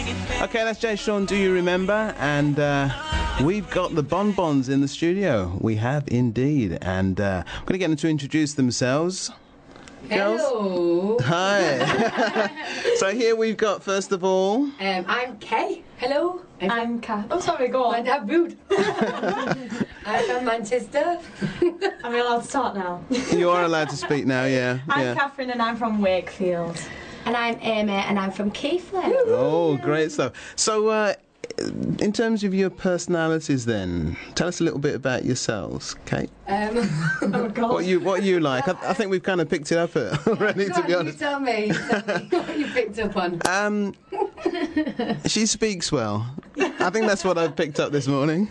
Okay, that's Jay Sean, Do You Remember? And we've got the Bonbons in the studio. We have indeed. And I'm going to get them to introduce themselves. Girls? Hello. Hi. So here we've got, first of all... I'm Kay. Hello. I'm Kath. Oh, sorry, go on. I'm rude. I'm from Manchester. Am I allowed to start now? You are allowed to speak now, yeah. I'm Catherine and I'm from Wakefield. And I'm Amy and I'm from Keighley. Oh, great stuff. So, in terms of your personalities then, tell us a little bit about yourselves, Kate. Oh, God. What you like? I think we've kind of picked it up already, to be honest. You tell me what you picked up on. She speaks well. I think that's what I've picked up this morning.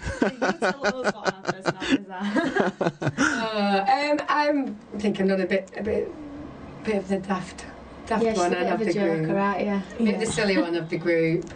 I'm thinking on a bit of the daft Yes, one a bit of of the a joker, group. right, yeah. A bit of the silly one of the group.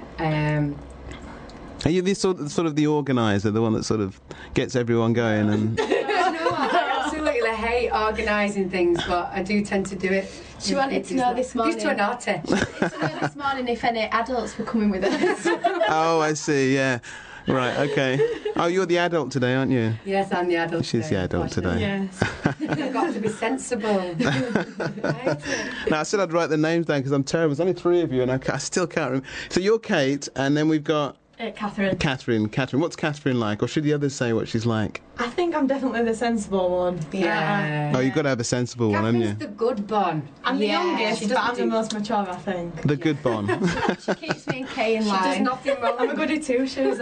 Are you the sort of the organizer, the one that sort of gets everyone going? And No, I absolutely hate organising things, but I do tend to do it. She wanted to know this morning. Used to a naughty. This morning if any adults were coming with us. oh, I see. Yeah. Right. Okay. Oh, you're the adult today, aren't you? Yes, I'm the adult. She's the adult today. Yes. I've got to be sensible. Now, I said I'd write the names down because I'm terrible. There's only three of you, and I still can't remember. So you're Kate, and then we've got Catherine. Catherine. What's Catherine like? Or should the others say what she's like? I think I'm definitely the sensible one. Yeah. Oh, you've got to have a sensible one, haven't you? Catherine's the good one. I'm the Yeah, youngest, she but I'm doesn't the do- most mature, I think. The good bon. She keeps me and Kay in She does line. nothing wrong. I'm a goody two-shoes,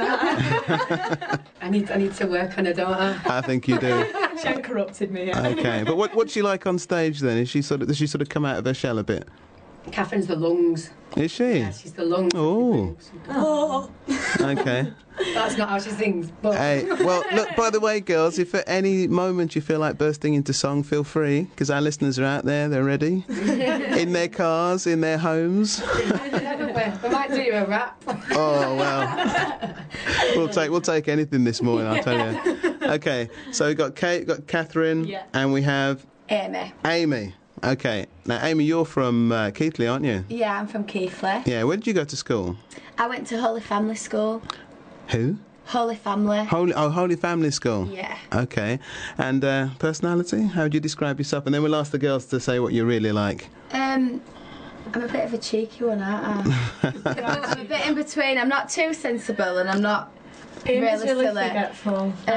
I I need to work on her, don't I? I think you do. She ain't corrupted me yet. Okay, but what's she like on stage then? Does she sort of come out of her shell a bit? Catherine's the lungs. Is she? Yeah, she's the lungs. Oh. Oh. Okay. That's not how she sings. But Hey, well, look, by the way, girls, if at any moment you feel like bursting into song, feel free, because our listeners are out there, they're ready. In their cars, in their homes. we might do a rap. Oh, well. We'll take anything this morning, I'll tell you. Okay, so we've got Kate, we've got Catherine, Yeah. and we have Amy. Amy. Okay. Now, Amy, you're from Keighley, aren't you? Yeah, I'm from Keighley. Yeah, where did you go to school? I went to Holy Family School. Who? Holy Family. Holy Family School. Yeah. Okay. And personality? How would you describe yourself? And then we'll ask the girls to say what you're really like. I'm a bit of a cheeky one, aren't I? I'm a bit in between. I'm not too sensible and I'm not Amy's really silly. forgetful. Oh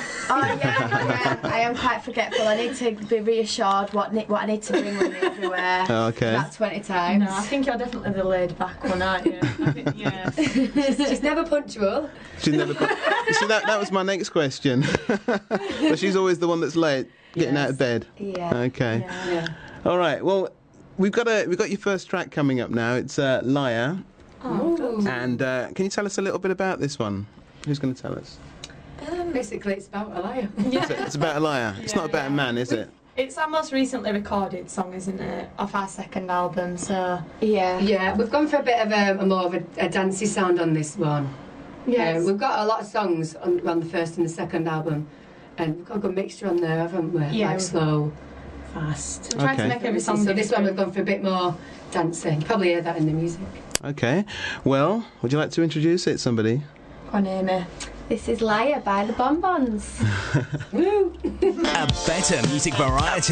yeah, I am quite forgetful. I need to be reassured what I need to bring with me everywhere. Okay. About 20 times. No, I think you're definitely the laid back one, aren't you? I think, yeah. She's never punctual. She's never. See, that was my next question. But she's always the one that's late, getting out of bed. Yeah. Okay. Yeah. All right. Well, we've got your first track coming up now. It's Liar. Oh. And can you tell us a little bit about this one? Who's going to tell us? Basically, it's about a liar. It's about a liar. It's not about a man, is it? It's our most recently recorded song, isn't it? Off our second album, so... Yeah. Yeah, we've gone for a bit of a more of a dancey sound on this one. Yes. We've got a lot of songs on the first and the second album, and we've got a good mixture on there, haven't we? Yeah. Like slow, fast. We're trying to Okay. make every song So this one different. we've gone for a bit more dancing. You probably hear that in the music. Okay. Well, would you like to introduce it, somebody? Go on, Amy. This is Liar by the Bonbons. Woo! A better music variety.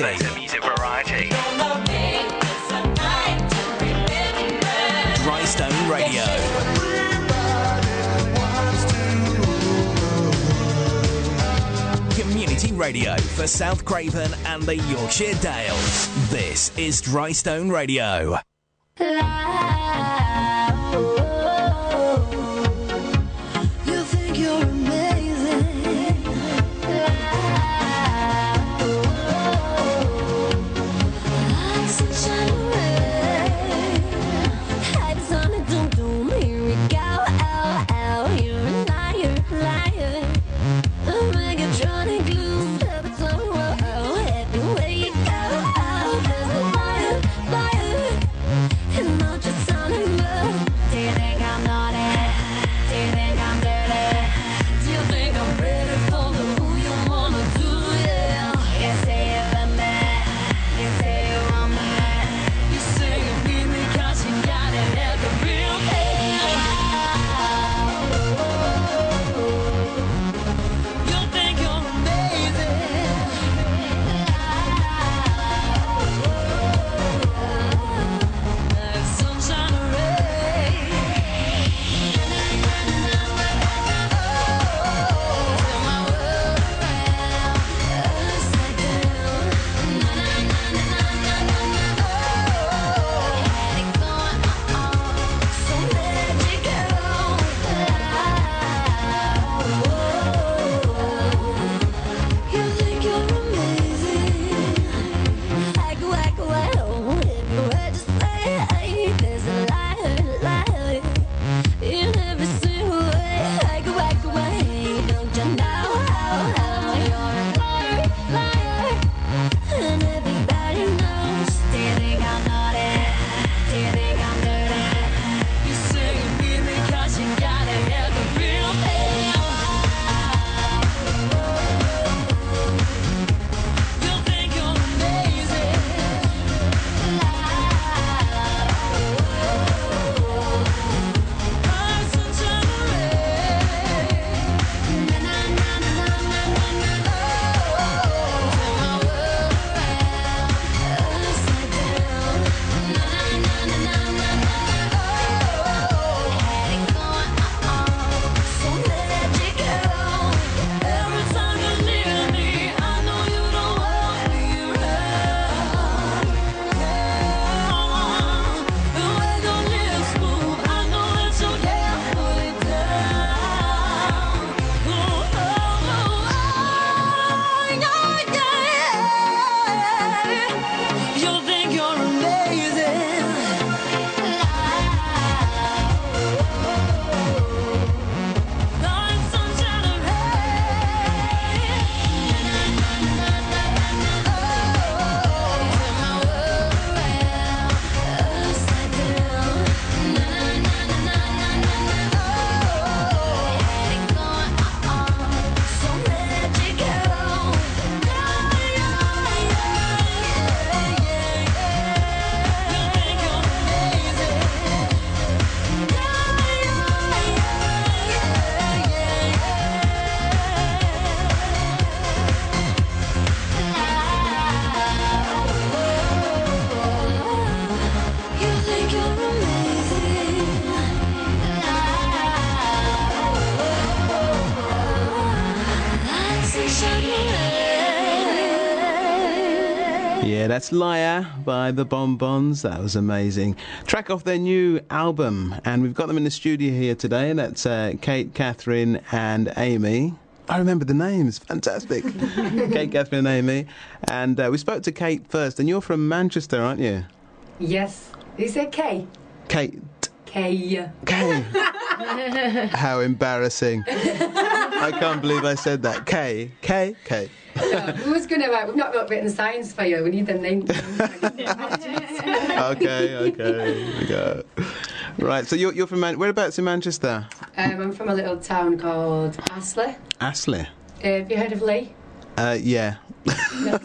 Dry Stone Radio. Community radio for South Craven and the Yorkshire Dales. This is Dry Stone Radio. You think you're amazing. Like sunshine and rain. Hype's on a doom doom. Here we go. Ow, ow. You're a liar, liar. A Megatronic gloom. Puppets on a roll. Everywhere you go. Oh, there's a liar, liar. And not just That's Liar by the Bonbons. That was amazing. Track off their new album, and we've got them in the studio here today. That's Kate, Catherine, and Amy. I remember the names. Fantastic. Kate, Catherine, and Amy. And we spoke to Kate first, and you're from Manchester, aren't you? Yes. You said K? Kate. K. K. How embarrassing. I can't believe I said that. K. K. K. No, we was going to write. We've not got written science for you. We need them names. Okay. Here we go. Right, so you're from whereabouts in Manchester? I'm from a little town called Astley. Astley. Have you heard of Lee? Yeah. Yeah,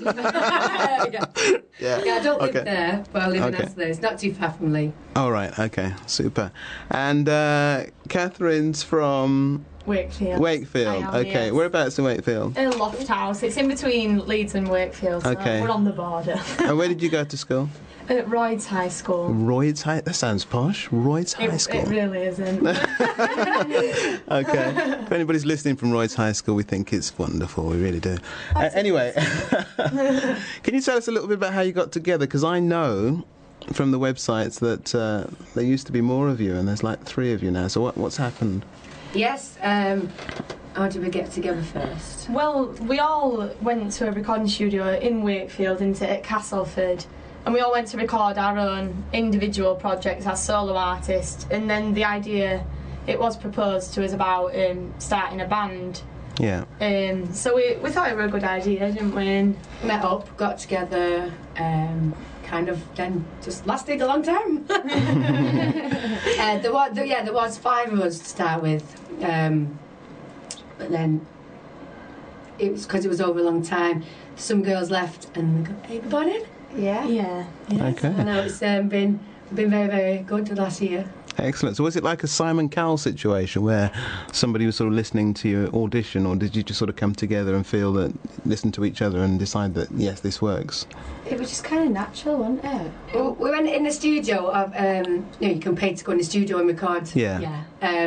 I don't live there, but I live in Okay. Astley. It's not too far from Lee. All right. Okay. Super. And Catherine's from Wakefield. Wakefield. I am, Okay. yes. Whereabouts in Wakefield? In Loft House. It's in between Leeds and Wakefield, so Okay. we're on the border. And where did you go to school? At Royds High School. Royds High. That sounds posh. Royds High School. It really isn't. Okay. If anybody's listening from Royds High School, we think it's wonderful. We really do. Anyway, can you tell us a little bit about how you got together? Because I know from the websites that there used to be more of you, and there's like 3 of you now. So what's happened? Yes. How did we get together first? Well, we all went to a recording studio in Wakefield, at Castleford, and we all went to record our own individual projects as solo artists. And then the idea, it was proposed to us about starting a band. Yeah. So we thought it were a good idea, didn't we? And Met up, got together, kind of then just lasted a long time. There was 5 of us to start with, but then it was because it was over a long time. Some girls left, and we got everybody in. Yeah. yeah. Okay. I know it's been very, very good the last year. Excellent. So was it like a Simon Cowell situation where somebody was sort of listening to your audition, or did you just sort of come together and feel that, listen to each other and decide that, yes, this works? It was just kind of natural, wasn't it? We went in the studio of you can pay to go in the studio and record. Yeah.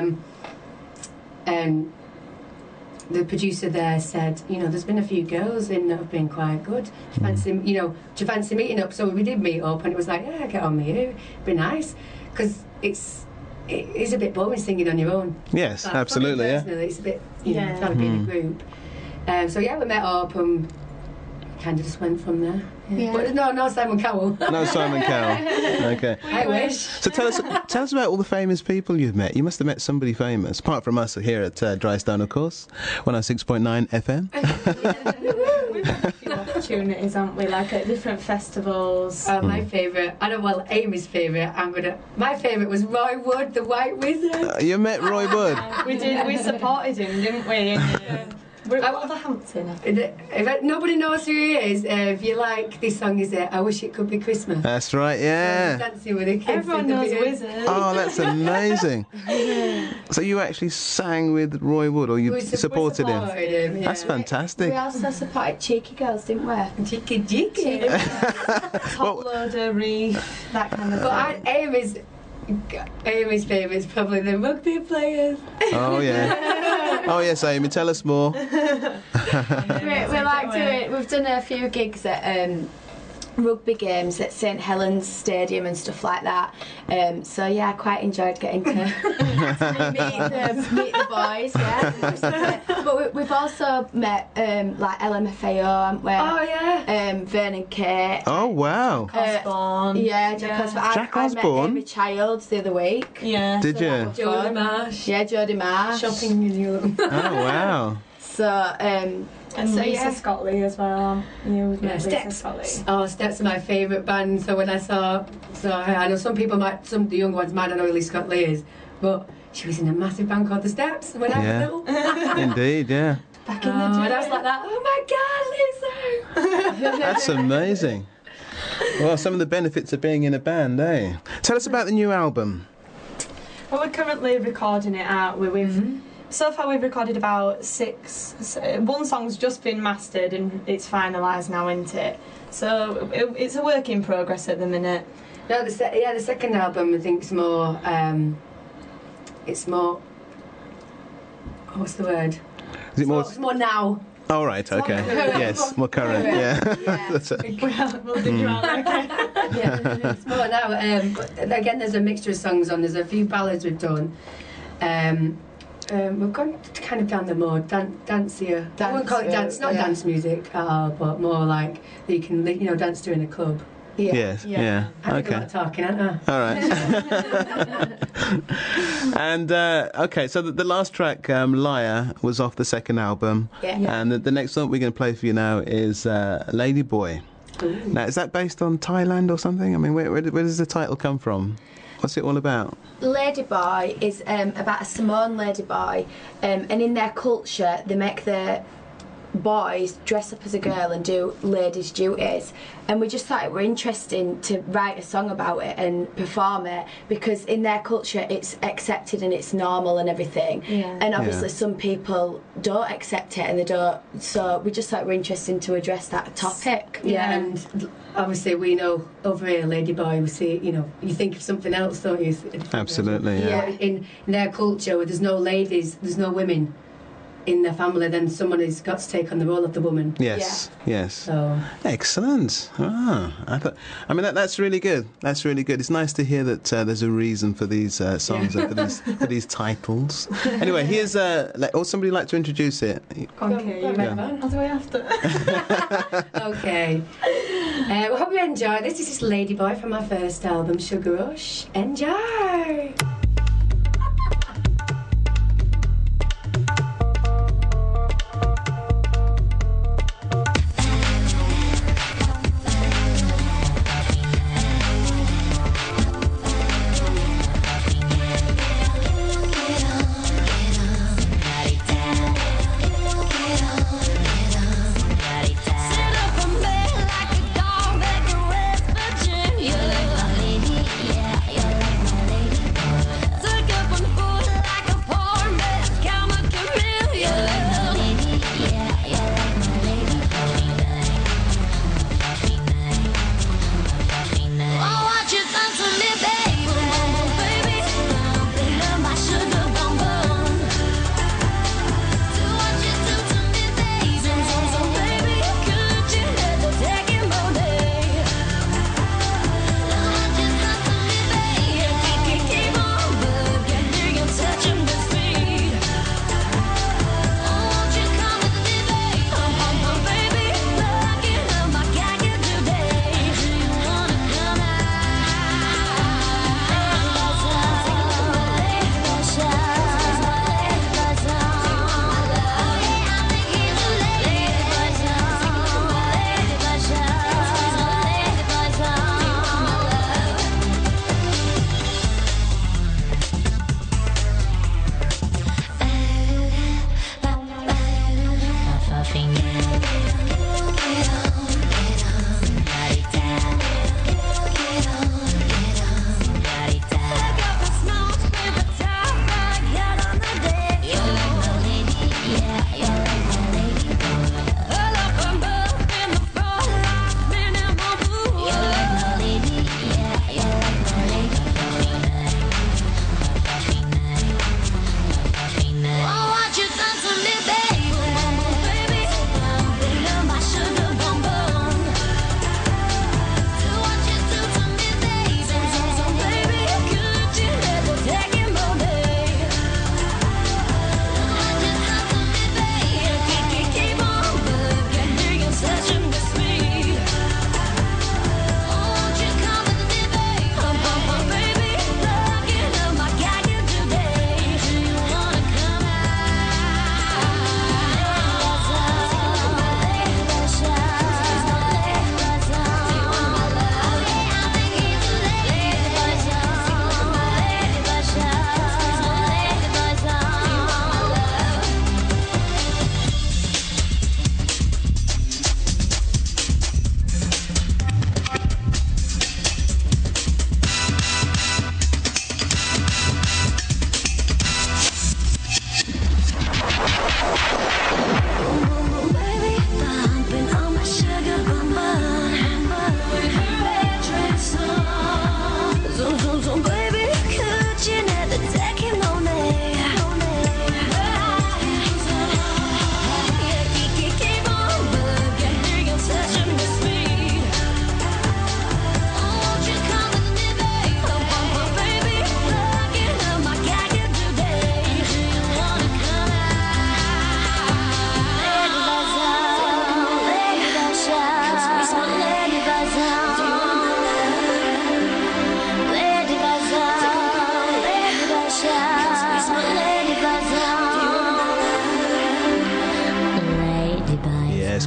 And the producer there said, there's been a few girls in that have been quite good. Do you fancy meeting up? So we did meet up, and it was like, yeah, get on with you. It'd be nice, because it is a bit boring singing on your own. Yes, Like, absolutely, yeah. personally, it's a bit, Yeah. trying to be in a group. So yeah, we met up and kind of just went from there. Yeah. But no Simon Cowell. No Simon Cowell. Okay. I wish. So tell us about all the famous people you've met. You must have met somebody famous, apart from us here at Drystone, of course, 106.9 FM. We've had a few opportunities, haven't we? Like at different festivals. My favourite, Amy's favourite, my favourite was Roy Wood, the White Wizard. You met Roy Wood. We did. We supported him, didn't we? We're at Wolverhampton. If nobody knows who he is, if you like this song, is it I Wish It Could Be Christmas? That's right, yeah. Dancing with the kids. Everyone in the knows video. Wizard. Oh, that's amazing. So you actually sang with Roy Wood, or you We supported him? him, yeah. That's fantastic. We also supported Cheeky Girls, didn't we? Cheeky. Top loader, reef, that kind of But thing. Amy's favourite is probably the rugby players. Oh, yeah. Oh, yes, Amy, tell us more. We like doing. We've done a few gigs at rugby games at St Helens Stadium and stuff like that. So yeah, I quite enjoyed getting to meet the boys. Yeah, but we've also met like LMFAO, haven't we? Oh yeah. Vern and Kate. Oh, wow. Osborne. Yeah, Jack Osborne. Jack I Osborne? met Amy Childs the other week. Yeah. Did you? Jodie Marsh. Yeah, Jodie Marsh. Shopping in Europe. Oh, wow. So And So, Lisa yeah. Scottley as well. You've met Lisa Steps. Scottley. Oh, Steps are my favourite band. So when I I know some people might, some of the young ones might not know who Lisa Scottley is, but she was in a massive band called The Steps when I Yeah. was little. Indeed, yeah. back in the day. And I was like that. Oh my God, Lisa! That's amazing. Well, some of the benefits of being in a band, eh? Tell us about the new album. Well, we're currently recording it out. So far we've recorded about 6. One song's just been mastered and it's finalised now, isn't it? So it's a work in progress at the minute. No, the second album I think is more. It's more. What's the word? Is it more? It's more now. Oh, right, okay. Yes, more current, yeah. That's it. We'll dig you out. Okay. Yeah, it's more now. But again, there's a mixture of songs on. There's a few ballads we've done. We've gone kind of down the more dancier. I wouldn't call it dance, not dance music at all, but more like that you can, dance to in a club. Yes, yeah. I think a Okay. lot of talking, aren't I? All right. And, okay, so the last track, Liar, was off the second album. Yeah. And the next one we're going to play for you now is Lady Boy. Now, is that based on Thailand or something? I mean, where does the title come from? What's it all about? Ladyboy is about a Samoan ladyboy, and in their culture they make the boys dress up as a girl and do ladies' duties, and we just thought it were interesting to write a song about it and perform it, because in their culture it's accepted and it's normal and everything, and obviously some people don't accept it and they don't, so we just thought it were interesting to address that topic. And obviously we know over here, Ladyboy, we see, you think of something else, don't you? Absolutely, yeah. In their culture, where there's no ladies, there's no women in their family, then someone has got to take on the role of the woman. Yes, yes. So Excellent. I mean, that's really good. That's really good. It's nice to hear that there's a reason for these songs and for these titles. Anyway, here's or somebody like to introduce it. Okay, you Yeah. How do I have to? okay. Well, hope you enjoy this. This is Ladyboy from my first album, Sugar Rush. Enjoy. Sit up on me like a dog that can West Virginia. You're like my lady, yeah, you're like my lady.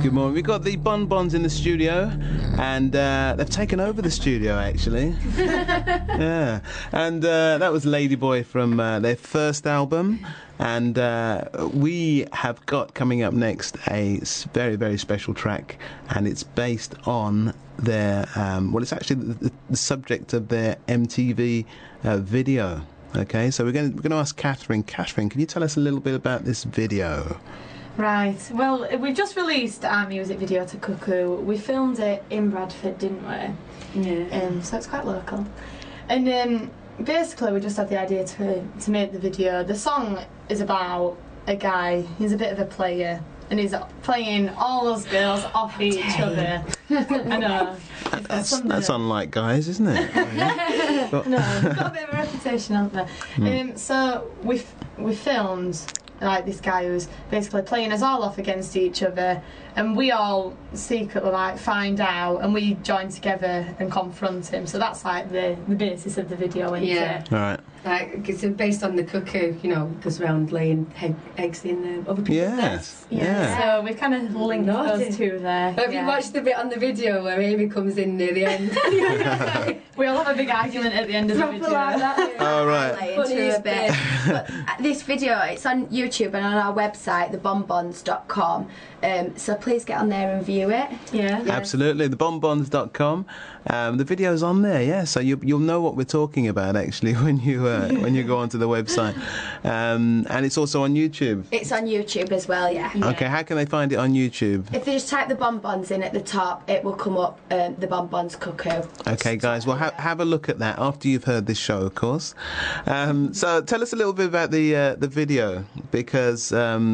Good morning. We've got the Bonbons in the studio, and they've taken over the studio, actually. Yeah. And that was Ladyboy from their first album. And we have got coming up next a very, very special track, and it's based on their, well, it's actually the subject of their MTV video. Okay, so we're going to ask Catherine. Catherine, can you tell us a little bit about this video? Right. Well, we just released our music video to Cuckoo. We filmed it in Bradford, didn't we? Yeah. So it's quite local. And basically, we just had the idea to make the video. The song is about a guy. He's a bit of a player, and he's playing all those girls off each other. I know. That's unlike guys, isn't it? No, we've got a bit of a reputation, haven't we? So we filmed like this guy who's basically playing us all off against each other, and we all secretly like find out, and we join together and confront him. So that's like the basis of the video, isn't Yeah. it? All right. Like, it's based on the cuckoo, you know, goes around laying eggs in other people's nests. Yes. Yeah. So we've kind of linked Naughty. those two there. Have you yeah. watched the bit on the video where Amy comes in near the end? We all have a big argument at the end of the Proper video. like that. Oh, right. Lay into Funniest a bit. But this video, it's on YouTube and on our website, thebonbons.com. So please get on there and view it. Yeah. Absolutely, thebonbons.com. The video's on there, yeah. So you'll know what we're talking about actually when you go onto the website, and it's also on YouTube. It's on YouTube as well, yeah. Okay, how can they find it on YouTube? If they just type the Bonbons in at the top, it will come up, the Bonbons Cuckoo. Okay, guys, well, have a look at that after you've heard this show, of course. So tell us a little bit about the video, because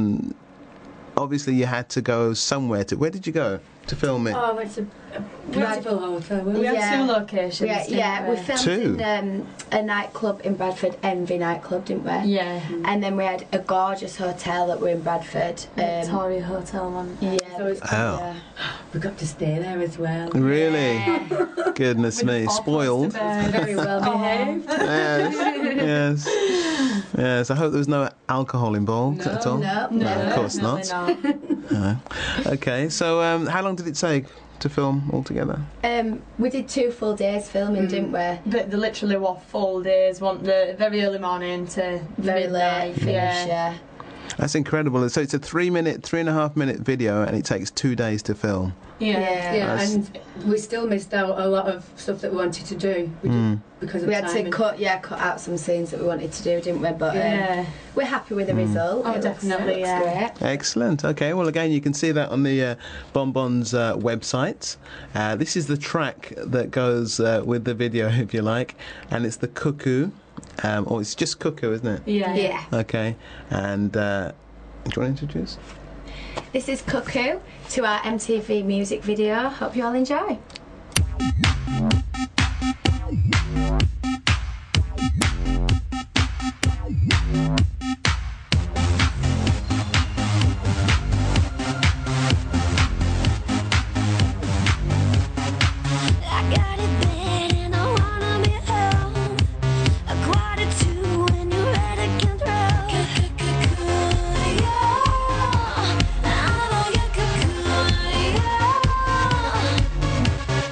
obviously you had to go somewhere to. Where did you go to film it? Oh, it's a beautiful hotel. We had two locations. Yeah, we didn't filmed Two? in a nightclub in Bradford, Envy nightclub, didn't we? Yeah. And then we had a gorgeous hotel that were in Bradford. Victoria Hotel one. Yeah. So it's, Oh. we got to stay there as well. Really? Yeah. Goodness me, spoiled. Very well behaved. Yes, yes, yes. I hope there was no alcohol involved at all. No, No, of course not. No. Okay, so how long did it take to film altogether? We did 2 full days filming, didn't we? But they literally were full days, want the very early morning to Very midnight. late finish, yeah. That's incredible. So it's a 3.5 minute video, and it takes 2 days to film. Yeah. Yeah, Nice. and we still missed out a lot of stuff that we wanted to do because of We had time. to cut out some scenes that we wanted to do, didn't we? But Yeah. we're happy with the result. Oh, It looks- definitely, it looks yeah. great. Excellent. Okay, well, again, you can see that on the Bonbons website. This is the track that goes with the video, if you like, and it's the Cuckoo. Or it's just Cuckoo, isn't it? Yeah. Yeah. Okay, and do you want to introduce? This is Cuckoo to our MTV music video. Hope you all enjoy. I got it bad and I wanna be home. 1:45 when you're ready to control. Yeah, I know you're cool. Yeah.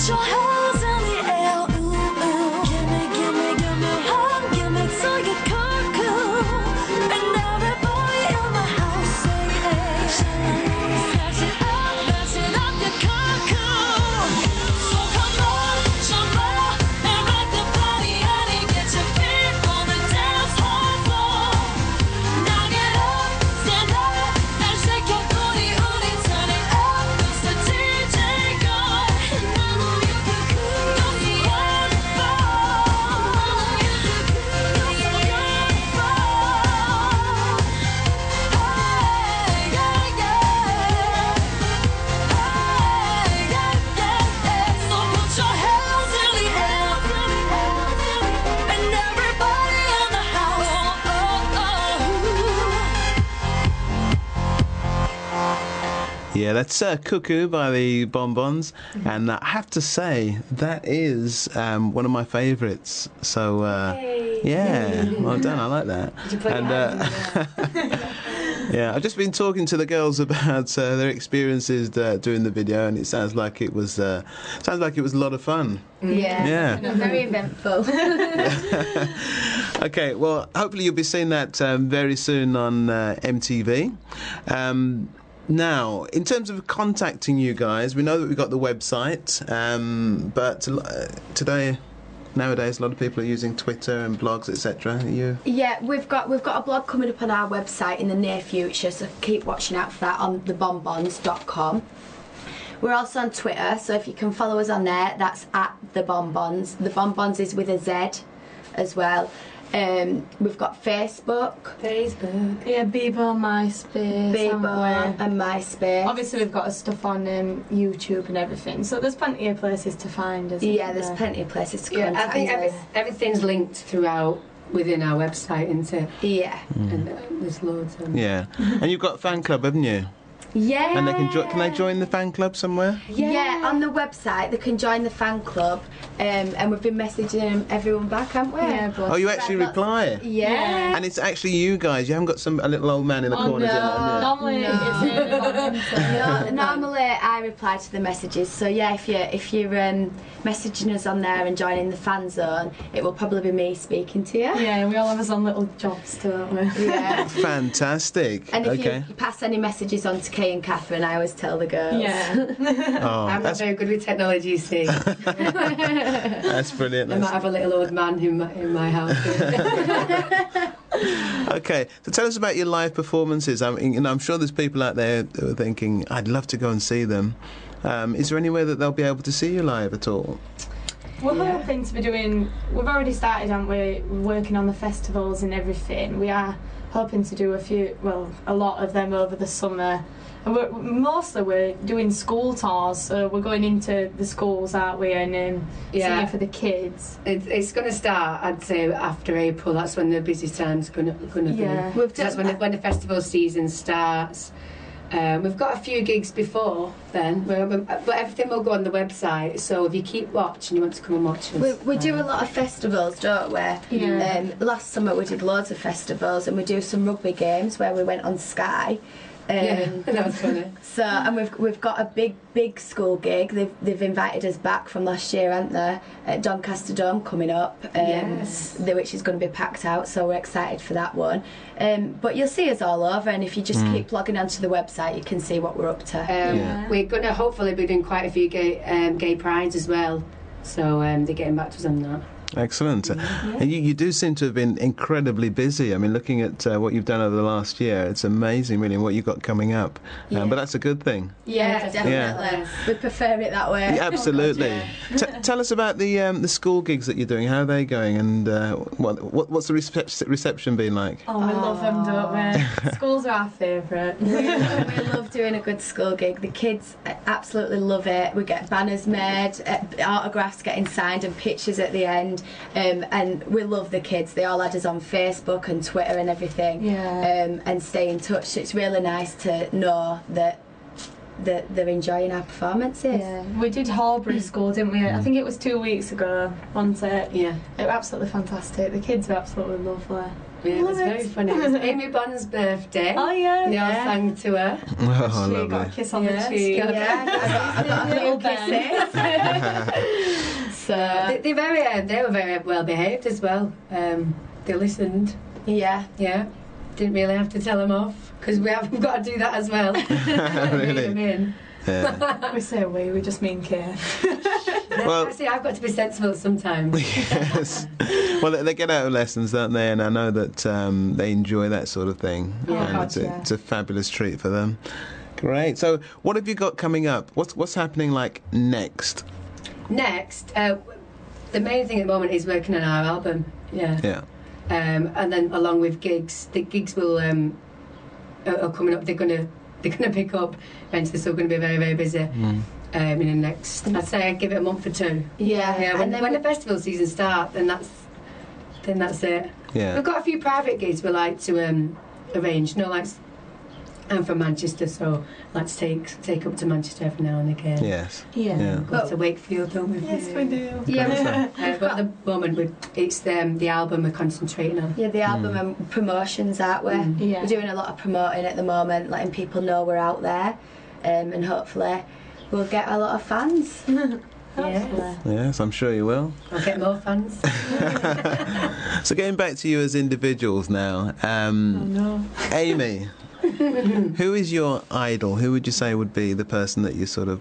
put your hands in the air. Ooh, ooh. Give me, give me till you're cuckoo. And everybody in the house say, hey. Snatch it up, you're cuckoo. So come on, jump up and rock the body out and get your feet on the dance floor. Now get up, stand up, and shake your booty, turn it up, 'cause the DJ gone. And I know you can cool, you're so wonderful. You're so beautiful. Hey, yeah, yeah. Hey, yeah, yeah. So put your hands in the air, and everybody in the house. Yeah, that's Cuckoo by the Bonbons, and I have to say that is one of my favourites. So yeah, well done. I like that. Did you put And, your hands in the yeah, I've just been talking to the girls about their experiences doing the video, and it sounds like it was a lot of fun. Yeah. Yeah. Very eventful. Okay, well, hopefully you'll be seeing that very soon on MTV. Now, in terms of contacting you guys, we know that we've got the website, but nowadays a lot of people are using Twitter and blogs, etc. Yeah, we've got a blog coming up on our website in the near future, so keep watching out for that on thebonbons.com. We're also on Twitter, so if you can follow us on there, that's at the Bonbons. The Bonbons is with a Z as well. We've got Facebook, Yeah, Bebo, MySpace. Bebo, and MySpace. Obviously, we've got our stuff on YouTube and everything, so there's plenty of places to find us. Yeah, there's plenty of places to Yeah, I contact think us. everything's linked throughout within our website, isn't it? Yeah. And there's loads of Yeah, and you've got a fan club, haven't you? Yeah. And they can they join the fan club somewhere? Yeah, on the website they can join the fan club, and we've been messaging everyone back, haven't we? Yeah, but Oh, you actually Lots- reply? Yeah. And it's actually you guys. You haven't got a little old man in the corner. no. doing it, have you? normally No. it's Normally I reply to the messages, so yeah, if you're messaging us on there and joining the fan zone, it will probably be me speaking to you. Yeah, we all have us on little jobs too, don't we? Yeah. Fantastic. And if Okay. you pass any messages on to Kay and Catherine, I always tell the girls. Yeah. Oh, I'm not that's, very good with technology, you see. that's brilliant. I might have a little old man in my house. Okay, so tell us about your live performances. I'm sure there's people out there who are thinking, I'd love to go and see them. Is there anywhere that they'll be able to see you live at all? We're hoping to be doing. We've already started, aren't we? Working on the festivals and everything. We are hoping to do a lot of them over the summer. And we're doing school tours, so we're going into the schools, aren't we, and singing for the kids. It's going to start, I'd say, after April. That's when the busy time's going to be. Yeah. That's when the festival season starts. We've got a few gigs before then, but everything will go on the website. So if you keep watching, you want to come and watch us. We do a lot of festivals, don't we? Yeah. Last summer we did loads of festivals, and we do some rugby games where we went on Sky. Yeah, that was funny. So, and we've got a big school gig. They've invited us back from last year, haven't they? At Doncaster Dome coming up, Yes. which is going to be packed out. So we're excited for that one. But you'll see us all over, and if you just keep logging onto the website, you can see what we're up to. Yeah. We're going to hopefully be doing quite a few gay prides as well. So they're getting back to us on that. Excellent. And you do seem to have been incredibly busy. I mean, looking at what you've done over the last year, it's amazing, really, what you've got coming up. Yeah. But that's a good thing. Yeah, definitely. Yeah. We prefer it that way. Yeah, absolutely. Tell us about the school gigs that you're doing. How are they going? And what's the reception been like? Oh, we love them, don't we? Schools are our favourite. We love doing a good school gig. The kids absolutely love it. We get banners made, autographs getting signed, and pictures at the end. And we love the kids. They all add us on Facebook and Twitter and everything. Yeah. And stay in touch. So it's really nice to know that they're enjoying our performances. Yeah. We did Horbury School, didn't we? I think it was 2 weeks ago, wasn't it? Yeah. It was absolutely fantastic. The kids are absolutely lovely. Yeah, it was very funny. It was Amy Bond's birthday. Oh, yeah. They all Yeah. sang to her. Oh, She got a lovely. kiss on Yeah, the she cheek. got- Yeah, I got a Little few kisses. So, They were very well behaved as well. They listened. yeah. Yeah. Didn't really have to tell them off because we haven't got to do that as well. Really? Rein them in. Yeah. We say we just mean care. Well- See, I've got to be sensible sometimes. Yes. Well, they get out of lessons, don't they? And I know that they enjoy that sort of thing. Yeah. And God, it's, a, yeah. it's a fabulous treat for them. Great. So, what have you got coming up? What's happening like next? Next, the main thing at the moment is working on our album. Yeah. Yeah. And then along with gigs, the gigs will are coming up. They're gonna pick up, and so we're going to be very, very busy. In the next, I'd say I'd give it a month or two. Yeah. Yeah, And then when the festival season starts, then that's it. Yeah. We've got a few private gigs we like to arrange. Like I'm from Manchester, so I like to take up to Manchester every now and again. Yes. Yeah. Yeah. Go to Wakefield, don't we? Yes, we do. Yeah, But at the moment, it's the album we're concentrating on. yeah, the album and promotions, aren't we? Yeah. We're doing a lot of promoting at the moment, letting people know we're out there, and hopefully we'll get a lot of fans. Yeah, Yes, I'm sure you will. I'll get more fans. So, getting back to you as individuals now, No. Amy, who is your idol? Who would you say would be the person that you sort of?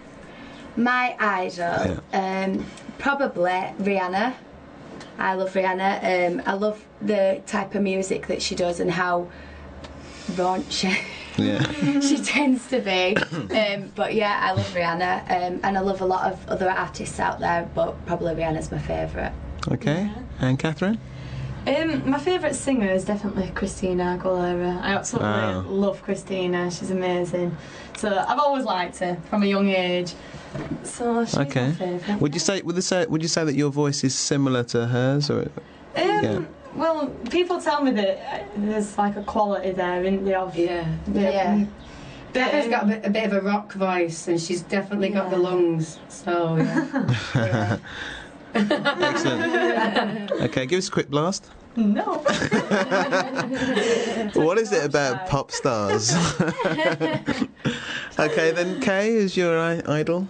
My idol, probably Rihanna. I love Rihanna. I love the type of music that she does and how raunchy Yeah. she tends to be. But yeah, I love Rihanna, and I love a lot of other artists out there, but probably Rihanna's my favourite. Okay. And Catherine? My favourite singer is definitely Christina Aguilera. I absolutely Wow. love Christina. She's amazing. So I've always liked her from a young age. So she's Okay. my favourite. Would you say that your voice is similar to hers, or? Yeah. Well, people tell me that there's like a quality there, isn't there? Of Yeah. Yeah. Catherine's got a bit of a rock voice, and she's definitely got the Yeah. lungs. So yeah. Excellent. Okay, give us a quick blast. No. What is it about pop stars? Okay, then Kay is your idol.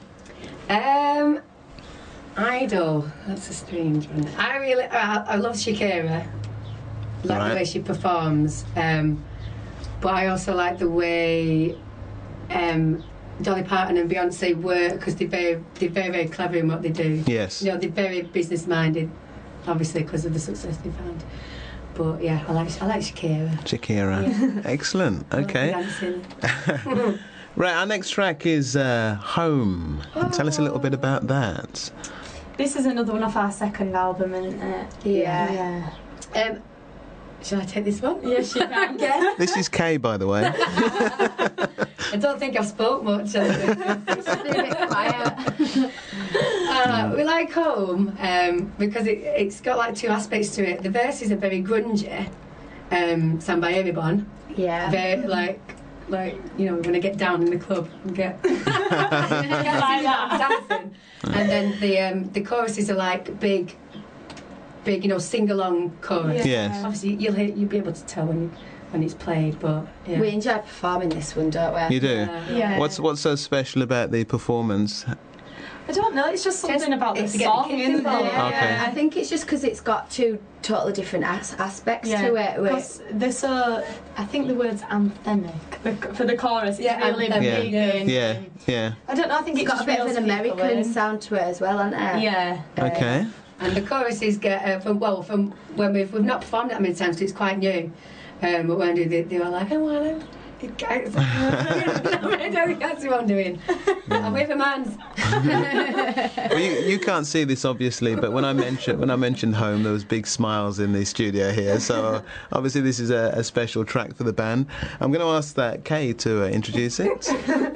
Idol. That's a strange one. I love Shakira. Like Right. the way she performs. But I also like the way Dolly Parton and Beyonce work because they're very, very clever in what they do. Yes. You know, they're very business minded, obviously because of the success they've had. But yeah, I like Shakira. Shakira. Excellent. I love Okay. dancing. Right, our next track is Home. Tell us a little bit about that. This is another one off our second album, isn't it? Yeah. Yeah. Shall I take this one? Yes, you can. Yeah. This is Kay, by the way. I don't think I've spoke much. Be a bit quiet. We like Home because it's got like two aspects to it. The verses are very grungy, sung by Amy Bond. Yeah. Very like you know, we want to get down in the club and get Like that. dancing. And then the choruses are like big, you know, sing along chorus. Yes. Obviously, you'll be able to tell when it's played, but yeah. We enjoy performing this one, don't we? You do? Yeah. What's so special about the performance? I don't know. It's just something about the it's to get the song, kids isn't involved. it? Okay. I think it's just because it's got two totally different aspects Yeah, to it. because they're so. I think the word's anthemic for the chorus. It's Yeah, really anthemic, big. yeah. And Yeah, yeah. I don't know. I think It's got a just bit of reels an people American in. sound to it as well, hasn't it? Yeah. Okay. And the choruses get from when we've not performed that many times, so it's quite new. But when they were like, oh well, that's what I'm doing. I'm with a man. Well, you can't see this obviously, but when I mentioned Home, there was big smiles in the studio here. So obviously this is a special track for the band. I'm going to ask Kay to introduce it.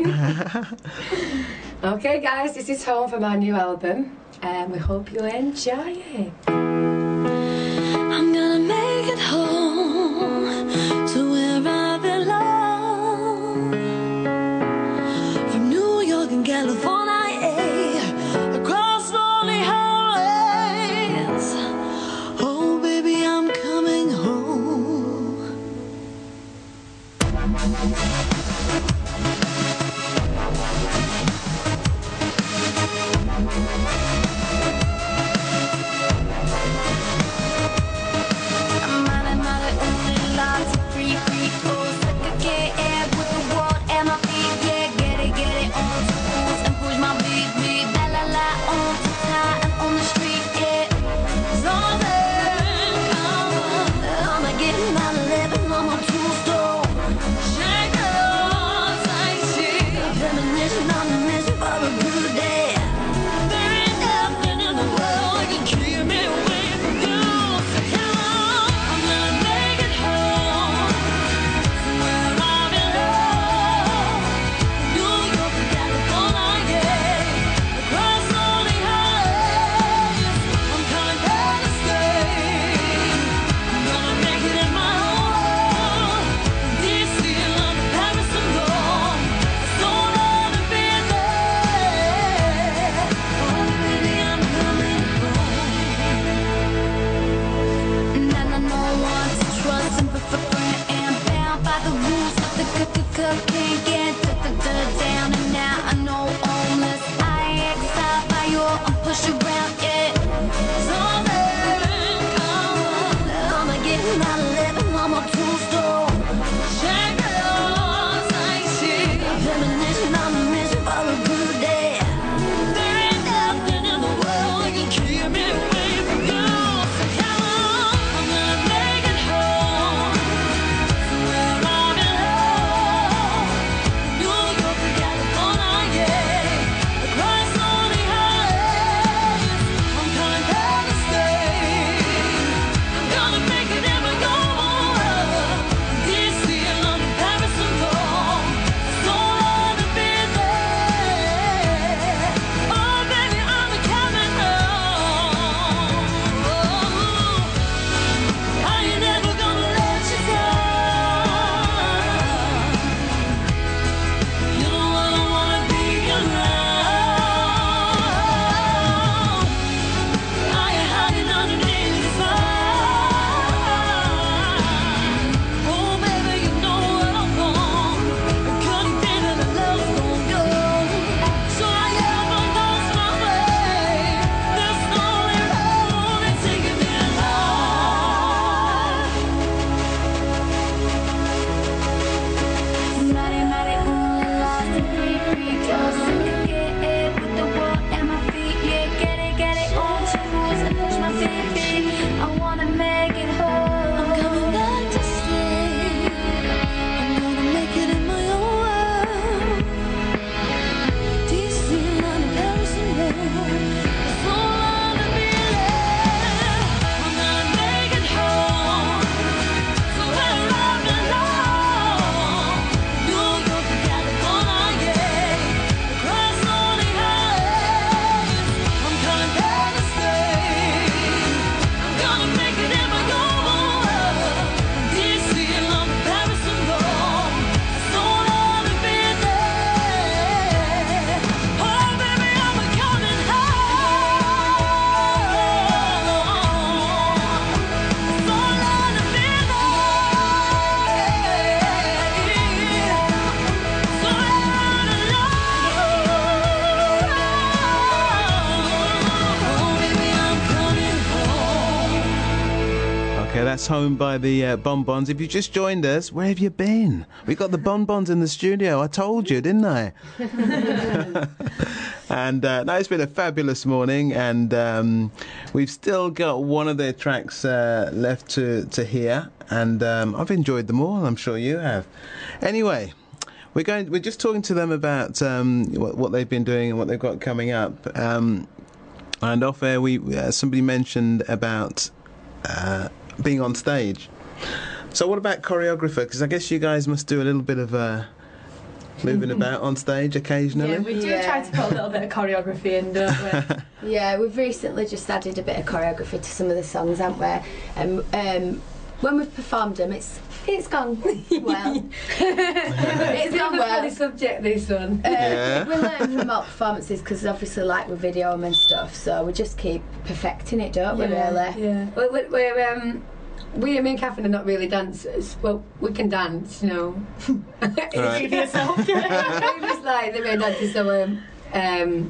Okay, guys, this is Home from our new album, and we hope you enjoy it. I'm gonna make it home to where I belong. From New York and California, across lonely highways. Oh, baby, I'm coming home. That's Home by the Bonbons. If you just joined us, where have you been? We got the Bonbons in the studio. I told you, didn't I? And no, it's been a fabulous morning, and we've still got one of their tracks left to hear, and I've enjoyed them all. I'm sure you have. Anyway, we're just talking to them about what they've been doing and what they've got coming up. And off air, somebody mentioned about being on stage. So what about choreographer? Because I guess you guys must do a little bit of moving about on stage occasionally. Yeah, we do try to put a little bit of choreography in, don't we? Yeah, we've recently just added a bit of choreography to some of the songs, haven't we? When we've performed them, it's gone well. It's gone well. The subject, this one. We learn from our performances because obviously, like with video and stuff, so we just keep perfecting it, don't we? Really? Yeah. Well, me and Catherine are not really dancers. Well, we can dance, you know. Right. Yourself. It's like the main dancers, so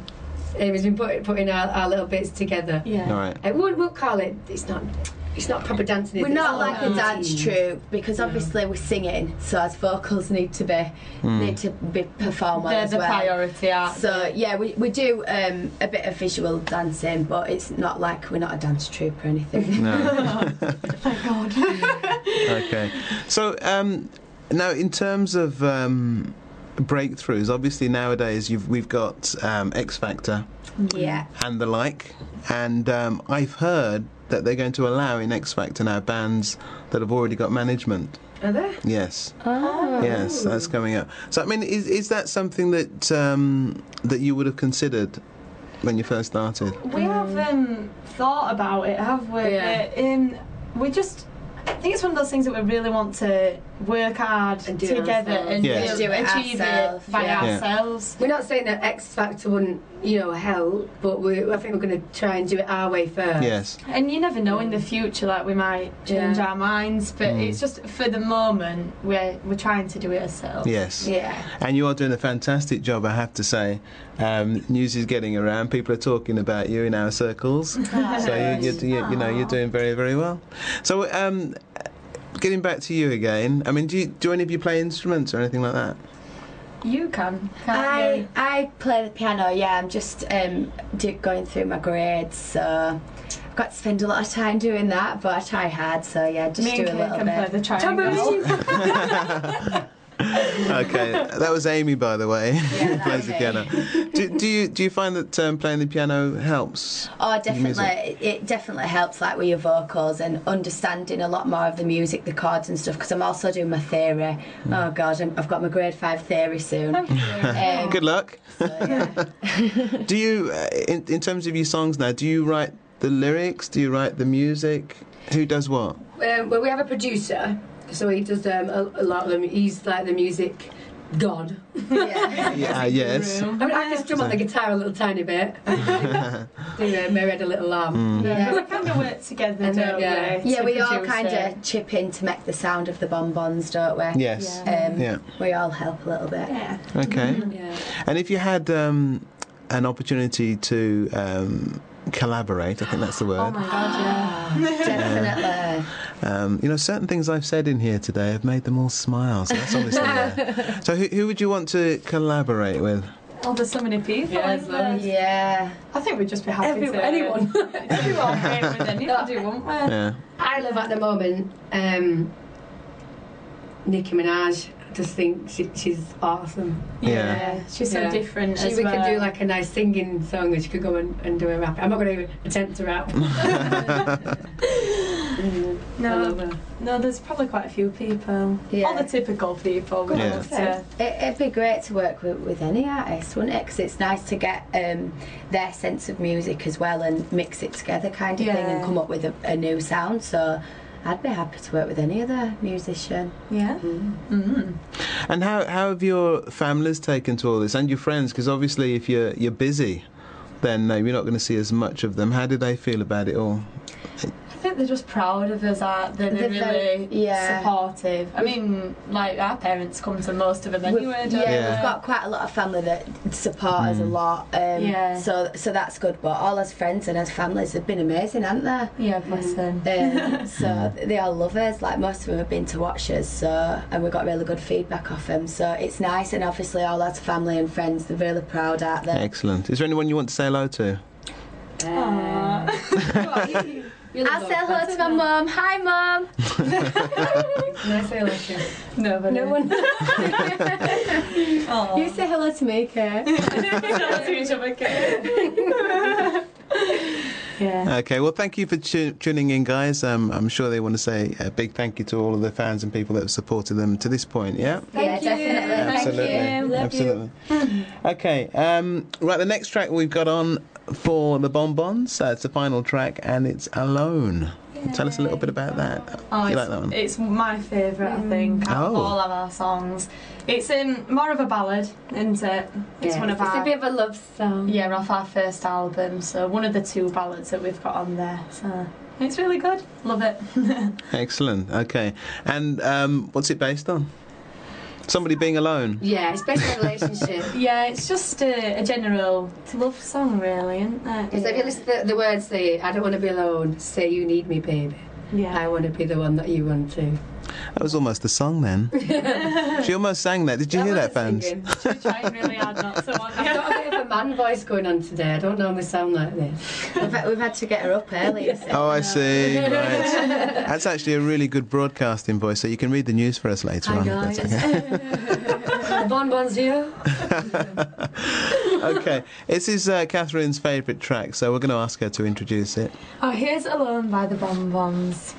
Amy's been putting our little bits together. Yeah. All right. We'll call it. It's not proper dancing. We're not like a dance troupe because obviously we're singing, so our vocals need to be performed well They're as the well. priority, aren't So yeah, we do a bit of visual dancing, but it's not like we're not a dance troupe or anything. No. Thank God. Okay. So now, in terms of breakthroughs, obviously nowadays we've got X Factor Yeah. and the like, and I've heard that they're going to allow in X Factor now bands that have already got management. Are there? Yes. Oh. Yes, that's coming up. So I mean, is that something that that you would have considered when you first started? We have thought about it, have we? Yeah. We just. I think it's one of those things that we really want to work hard And do it together ourselves. and Yes. really Do it achieve ourselves, it by yeah. Yeah. ourselves. We're not saying that X Factor wouldn't, help, but I think we're going to try and do it our way first. Yes. And you never know in the future, like we might change Yeah. our minds, but it's just for the moment we're trying to do it ourselves. Yes. Yeah. And you are doing a fantastic job, I have to say. News is getting around. People are talking about you in our circles. So you're doing very, very well. So getting back to you again. I mean, do any of you play instruments or anything like that? You can't you? I play the piano. Yeah, I'm just going through my grades, so I've got to spend a lot of time doing that. But I try hard, so yeah, just Me do and a Kate little can play bit. the triangle. Okay, that was Amy, by the way, who that plays was the me. piano. Do you find that playing the piano helps? Oh, Music. definitely. It definitely helps, like with your vocals and understanding a lot more of the music, the chords and stuff. Because I'm also doing my theory. Oh God, I've got my grade 5 theory soon. Good luck. So, yeah. Do you, in terms of your songs now, do you write the lyrics? Do you write the music? Who does what? Well, we have a producer, so he does a lot of them. He's like the music god. Yeah. Yes. I mean, I can strum on the guitar a little tiny bit. Do Mary Had a Little Lamb. Yeah, we kind of work together, And then, don't yeah. we? Yeah, to we all produce kind it. of chip in to make the sound of the bonbons, don't we? Yes. Yeah. Yeah. We all help a little bit. Yeah. Okay. Yeah. And if you had an opportunity to collaborate, I think that's the word. Oh my God, yeah. Definitely. Certain things I've said in here today have made them all smile. So that's obviously there. So who would you want to collaborate with? Oh, there's so many people. Yeah, isn't there? Yeah. I think we'd just be happy to Anyone. do our thing with anybody, wouldn't we? Yeah. I love at the moment Nicki Minaj. I just think she's awesome. Yeah. She's so Yeah. different She as we well. could do like a nice singing song, and she could go and do a rap. I'm not going to attempt to rap. I love her. No, there's probably quite a few people. Yeah. All the typical people. We Yeah. love to. It'd be great to work with any artist, wouldn't it? Because it's nice to get their sense of music as well and mix it together kind of thing and Yeah. come up with a new sound. So I'd be happy to work with any other musician. Yeah. And how have your families taken to all this, and your friends? Because obviously, if you're busy, then you're not going to see as much of them. How do they feel about it all? I think they're just proud of us, aren't they? They're They're very- really yeah. supportive. I mean, like, our parents come to most of them anyway, don't Yeah, Yeah. we've got quite a lot of family that support us a lot. Yeah. So that's good. But all as friends and as families have been amazing, haven't they? Yeah, bless them. So they all love us. Like most of them have been to watch us, so and we got really good feedback off them. So it's nice, and obviously all our family and friends, they're really proud, aren't they? Excellent. Is there anyone you want to say hello to? I'll say hello to my mum. Hi, mum. Can I say hello to you? Nobody. No one. Aw. You say hello to me, Kate. to each other, Kate. Yeah. Okay, well, thank you for tuning in, guys. I'm sure they want to say a big thank you to all of the fans and people that have supported them to this point, yeah? Yeah, definitely. Absolutely. Absolutely. Okay, right, the next track we've got on for the Bonbons, it's the final track, and it's Alone. Tell us a little bit about that. Oh, You it's, like that one? it's my favourite, I think, out of Oh. all of our songs. It's more of a ballad, isn't it? It's one of It's our a bit of a love song. yeah, off our first album. So one of the 2 ballads that we've got on there. So it's really good. Love it. Excellent, okay. And what's it based on? Somebody being alone. Yeah, it's based on a relationship. Yeah, it's just a general love song, really, isn't it? Because if you listen to the words, say, I don't want to be alone, say you need me, baby. Yeah. I want to be the one that you want to. That was almost the song then. She almost sang that. Did you hear that, fans? Singing. She's trying really hard not to want I've got a bit of a man voice going on today. I don't normally sound like this. We've had to get her up early. You see. Oh, I see. Right. That's actually a really good broadcasting voice, so you can read the news for us later on. Hi, if that's okay. Bonbons here. Okay, this is Catherine's favourite track, so we're going to ask her to introduce it. Oh, here's Alone by the Bonbons.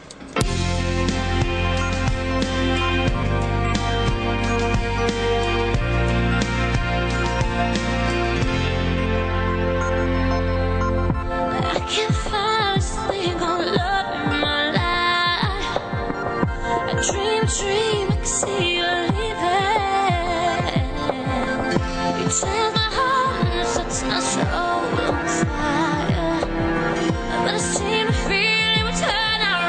I can't find a single love in my life. I dream, I can see you leaving. You tear my heart and sets my soul on fire. But I seem to feel it will turn out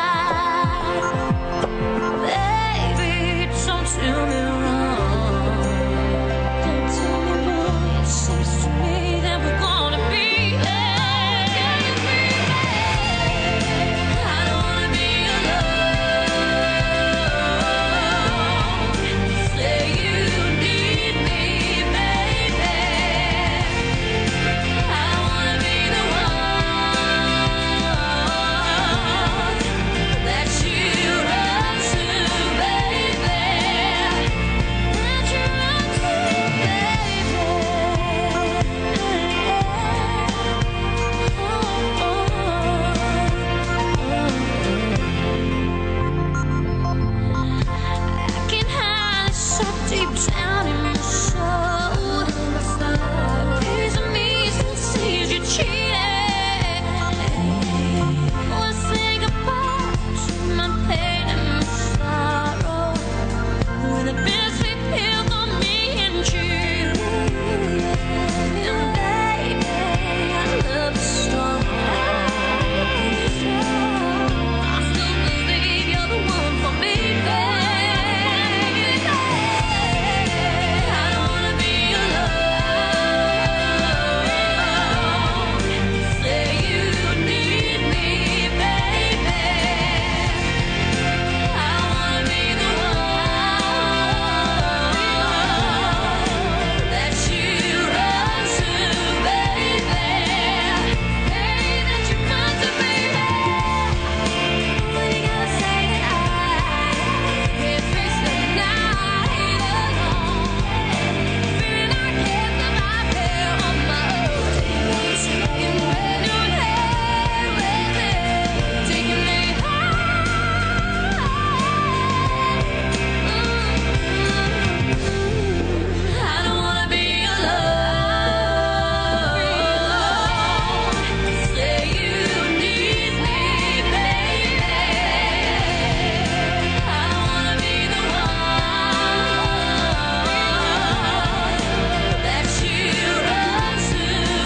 right. Baby, don't do me wrong. Don't do me wrong. It seems to me that we're gonna be. I don't wanna be alone. Say you need me, baby. I wanna be the one that you run to, baby. That you run to, I can hide so deep down in my soul. A piece of me still sees you cheating. Wanna say goodbye to my pain and my sorrow. With a bittersweet pill for me and you. And baby, I love you so. I still believe you're the one for me, baby. I don't wanna be alone. Say you need me, baby. I wanna be the one that you run to, baby. Hey, that you run to, baby. What you gonna say that I can't face the night alone? Feeling I can't let my hair on my own. Taking me I don't wanna be alone. Say you need me, baby. I wanna be the one that you run to,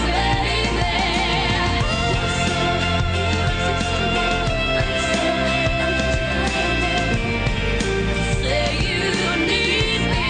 baby. Say you need me,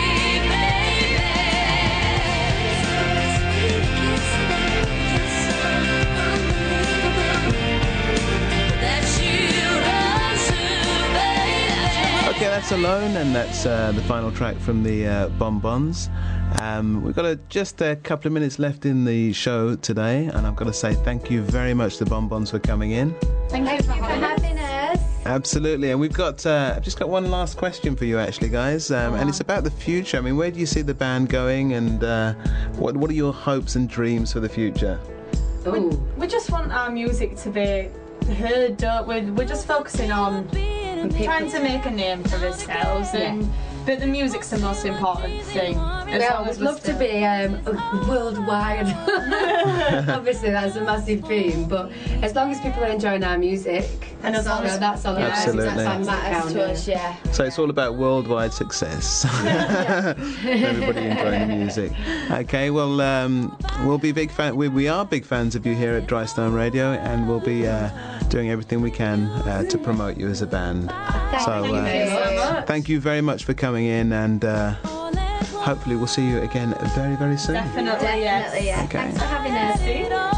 that you run to, baby. Okay, that's Alone, and that's the final track from the Bonbons. We've got just a couple of minutes left in the show today, and I've got to say thank you very much to the Bonbons for coming in. Thank you for having us. Absolutely, and we've got I've just got one last question for you, actually, guys, and it's about the future. I mean, where do you see the band going, and what are your hopes and dreams for the future? We just want our music to be heard, don't we? We're just focusing on trying to make a name for ourselves, but the music's the most important thing. Yeah, I would love to be worldwide. Obviously, that's a massive theme, but as long as people are enjoying our music, And as long as- that's all that Absolutely. matters. Matters to us, yeah. So it's all about worldwide success. Everybody enjoying the music. Okay, well, we'll be big fan. We are big fans of you here at Dry Stone Radio, and we'll be doing everything we can to promote you as a band. Thank you very much. Thank you very much for coming in, and hopefully we'll see you again very, very soon. Definitely, yes. Definitely, yeah. Okay. Thanks for having us.